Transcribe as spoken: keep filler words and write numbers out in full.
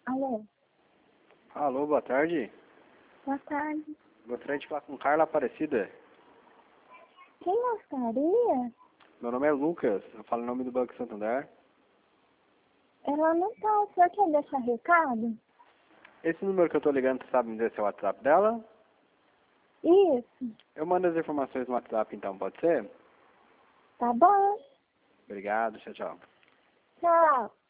Alô? Alô, boa tarde. Boa tarde. Gostaria de falar com Carla Aparecida. Quem gostaria? Meu nome é Lucas, eu falo em nome do Banco Santander. Ela não tá. O senhor quer deixar recado? Esse número que eu tô ligando, você sabe me dizer se é o WhatsApp dela? Isso. Eu mando as informações no WhatsApp então, pode ser? Tá bom. Obrigado, tchau, tchau. Tchau.